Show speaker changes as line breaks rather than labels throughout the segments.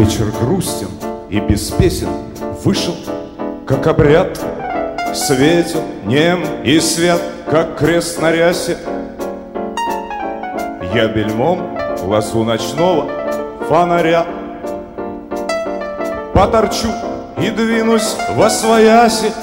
Вечер грустен и без песен вышел, как обряд. Светил нем и свет, как крест на рясе. Я бельмом лазу ночного фонаря поторчу и двинусь восвояси.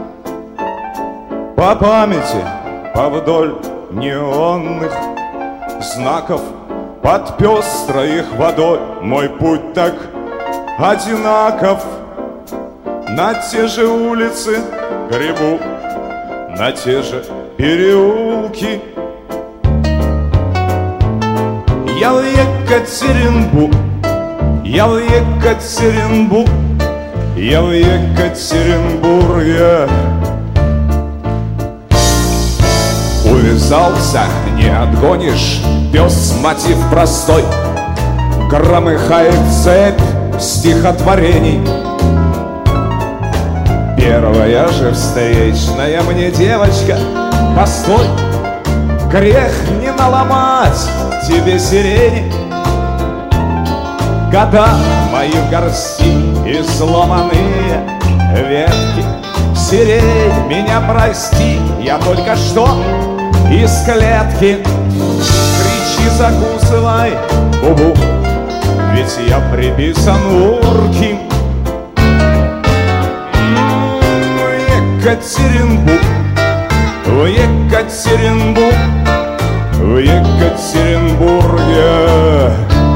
По памяти, повдоль неонных знаков, под пестрой их водой мой путь так одинаков. На те же улицы гребу, на те же переулки. Я в Екатеринбург, я в Екатеринбург, я в Екатеринбурге. Увязался, не отгонишь, пес мотив простой, громыхает цепь стихотворений. Первая же встречная мне девочка, постой, грех не наломать тебе сирени. Года мои в горсти и сломанные ветки. Сирень, меня прости, я только что из клетки. Кричи, закусывай губу, ведь я приписан урки. Екатеринбург, в Екатеринбург, в Екатеринбурге.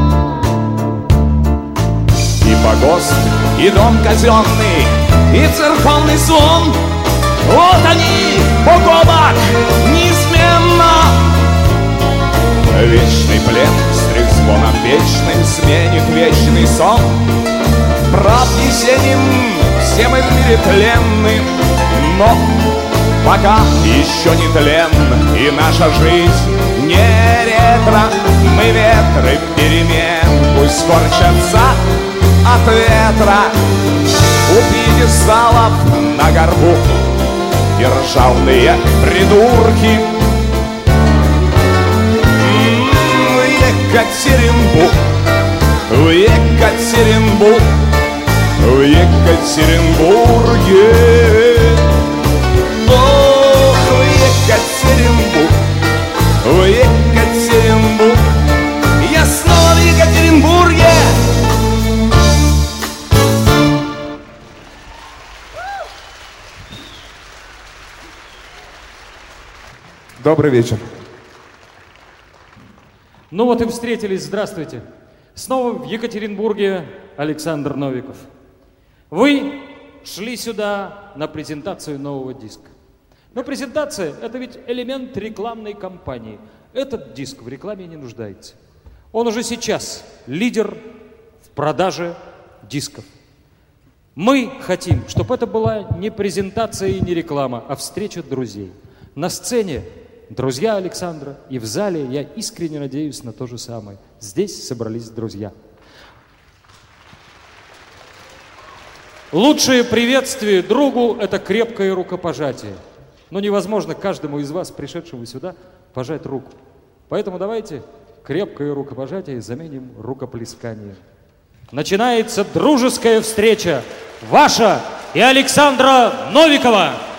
И погост, и дом казенный, и церковный сон, вот они, бок о бок, неизменно. Вечный плен с трезвоном вечным сменит вечный сон. Прав Есенин, все мы в мире тленны, но пока еще не тлен, и наша жизнь не ретро. Мы ветры перемен, пусть корчатся от ветра. У пьедесталов на горбу и ржавные придурки. Екатеринбург, в Екатеринбург, в Екатеринбурге. Ох, в Екатеринбург, в Екатеринбург. Я снова в Екатеринбурге. Добрый вечер.
Ну вот и встретились, здравствуйте. Снова в Екатеринбурге Александр Новиков. Вы шли сюда на презентацию нового диска. Но презентация – это ведь элемент рекламной кампании. Этот диск в рекламе не нуждается. Он уже сейчас лидер в продаже дисков. Мы хотим, чтобы это была не презентация и не реклама, а встреча друзей. На сцене друзья Александра, и в зале я искренне надеюсь на то же самое. Здесь собрались друзья. Лучшее приветствие другу – это крепкое рукопожатие. Но невозможно каждому из вас, пришедшему сюда, пожать руку. Поэтому давайте крепкое рукопожатие заменим рукоплесканием. Начинается дружеская встреча ваша и Александра Новикова.